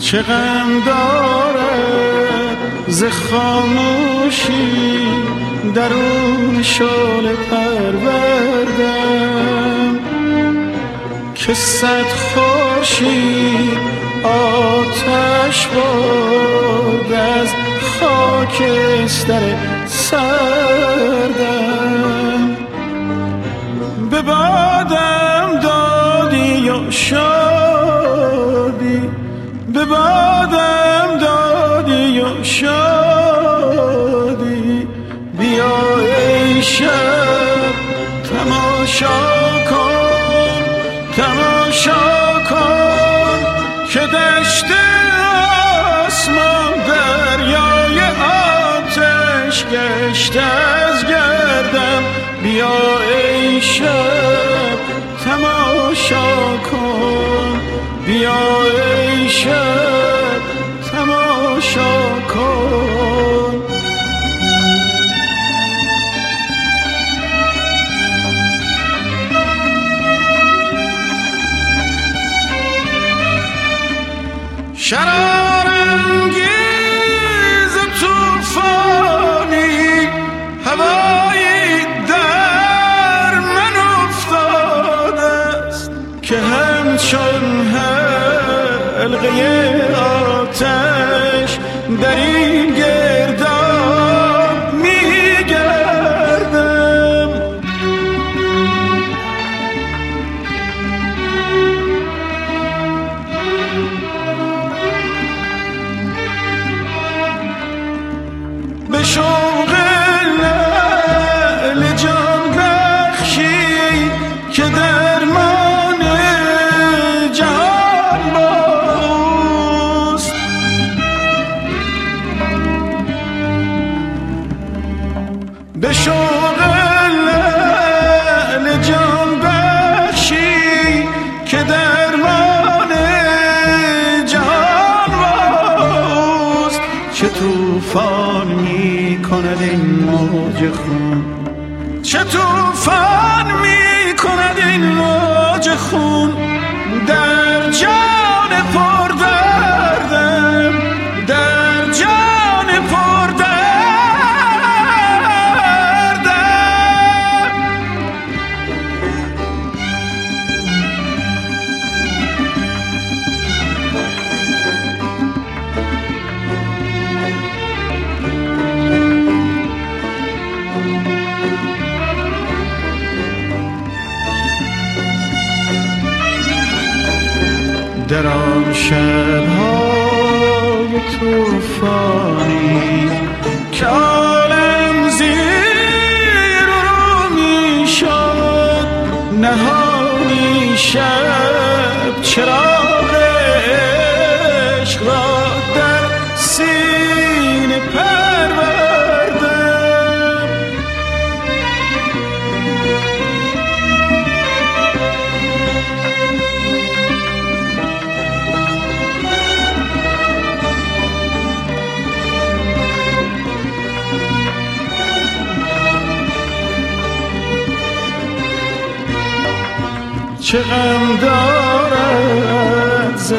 چه غم دارد ز خاموشی درون شعله پروردم که صد خورشید آتش برد از خاکستر سردم. به بادم دادی و شادی، به بادم دادی و شادی، بیا ای شب تماشا کن، تماشا کن که دشت آسمان دریای آتش گشت از گردم. بیا ای شب تماشا کن، بیا ای شب تماشا کن. شرارانگیز توفانی هوایی در من افتاده است که همچون حلقه آتش در این گرداب میگردم. به شوق لعل جان بخشی که درمان جهان باست، به شوق لعل جان بخشی که درمان جهان باست. چه طوفان می کند این موج خون، چه طوفان می کند این موج خون در جان پر دردم، در جان پر دردم. در آن شب‌های طوفانی که عالم زیر و رو می‌شد، نهانی شب چراغ عشق را در سینه پروردم. چه غم دارد ز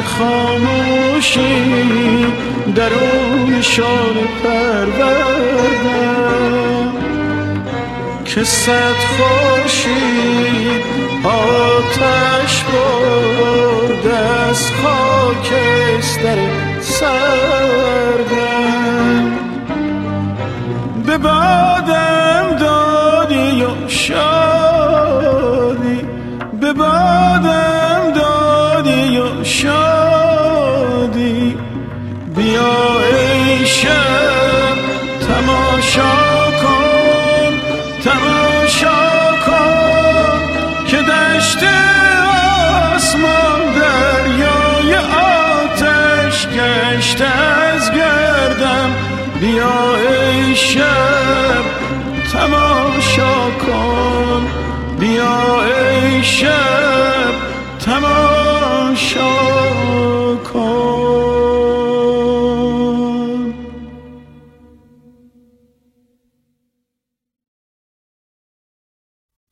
خاموشی درون شعله پروردم که صد خورشید آتش برد از خاکستر سردم. به بادم دادی و شادی، به بادم دادی و شادی، بیا ای شب تماشا کن، تماشا کن که دشت آسمان دریای آتش گشت از گردم. بیا ای شب تماشا کن، بیا ای شب تماشا